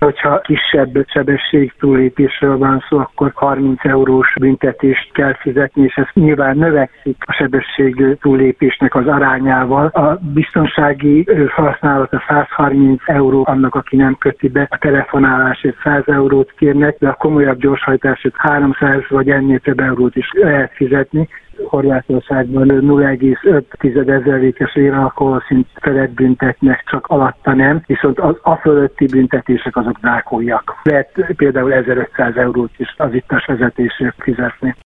Hogyha kisebb sebesség túllépésről van szó, akkor 30 eurós büntetést kell fizetni, és ez nyilván növekszik a sebesség túllépésnek az arányával. A biztonsági használata 130 euró annak, aki nem köti be, a telefonálásért 100 eurót kérnek, de a komolyabb gyorshajtásért 300 vagy ennél több eurót is lehet fizetni. Horvátországban 0,5%-es éralkoholszint felett büntetnek, csak alatta nem, viszont az a fölötti büntetések azok drákóiak. Lehet például 1500 eurót is az ittas vezetésért fizetni.